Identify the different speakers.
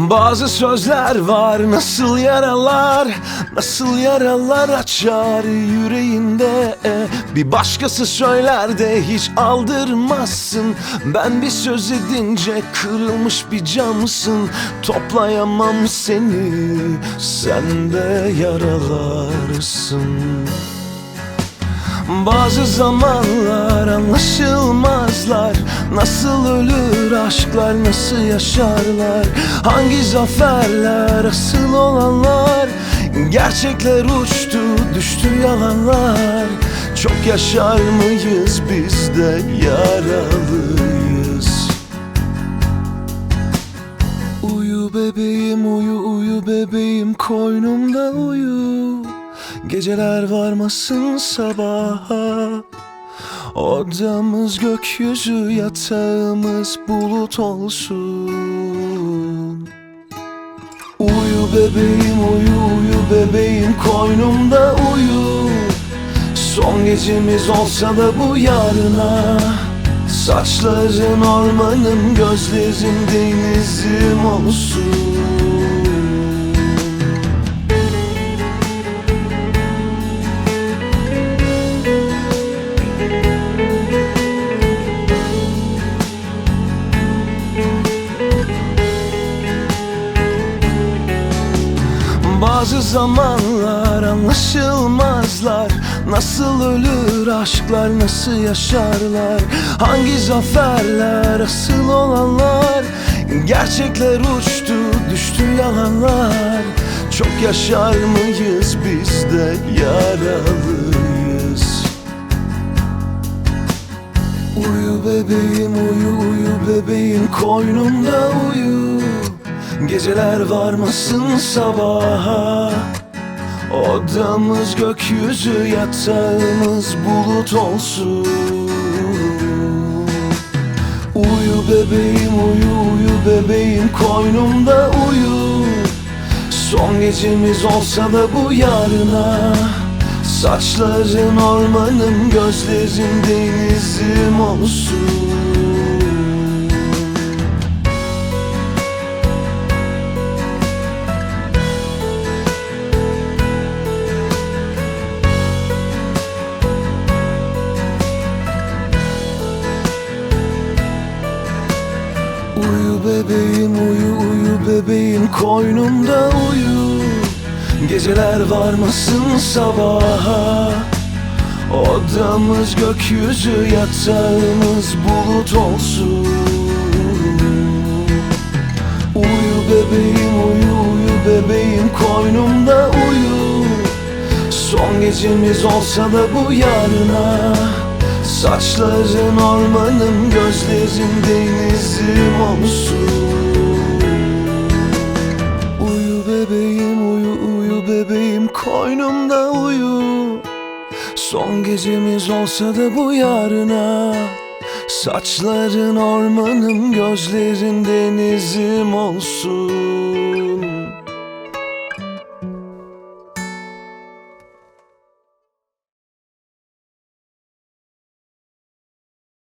Speaker 1: Bazı sözler var nasıl yaralar, nasıl yaralar açar yüreğinde. Bir başkası söyler de hiç aldırmazsın. Ben bir söz edince kırılmış bir camsın. Toplayamam seni, sen de yaralarsın. Bazı zamanlar anlaşılmazlar. Nasıl ölür aşklar, nasıl yaşarlar? Hangi zaferler asıl olanlar? Gerçekler uçtu, düştü yalanlar. Çok yaşar mıyız biz de yaralıyız? Uyu bebeğim, uyu uyu bebeğim, koynumda uyu. Geceler varmasın sabaha. Odamız gökyüzü, yatağımız bulut olsun. Uyu bebeğim, uyu uyu bebeğim, koynumda uyu. Son gecemiz olsa da bu yarına. Saçların ormanım, gözlerin denizim olsun. Bazı zamanlar anlaşılmazlar. Nasıl ölür aşklar, nasıl yaşarlar? Hangi zaferler asıl olanlar? Gerçekler uçtu, düştü yalanlar. Çok yaşar mıyız biz de yaralıyız? Uyu bebeğim, uyu uyu bebeğim, koynumda uyu. Geceler varmasın sabaha. Odamız gökyüzü, yatağımız bulut olsun. Uyu bebeğim, uyu uyu bebeğim, koynumda uyu. Son gecemiz olsa da bu yarına. Saçların ormanım, gözlerin denizim olsun. Uyu bebeğim, uyu uyu bebeğim, koynumda uyu. Geceler varmasın sabaha. Odamız gökyüzü, yatağımız bulut olsun. Uyu bebeğim, uyu uyu bebeğim, koynumda uyu. Son gecemiz olsa da bu yarına. Saçların ormanım, gözlerin denizim olsun. Uyu bebeğim, uyu uyu bebeğim, koynumda uyu. Son gecemiz olsa da bu yarına. Saçların ormanım, gözlerin denizim olsun.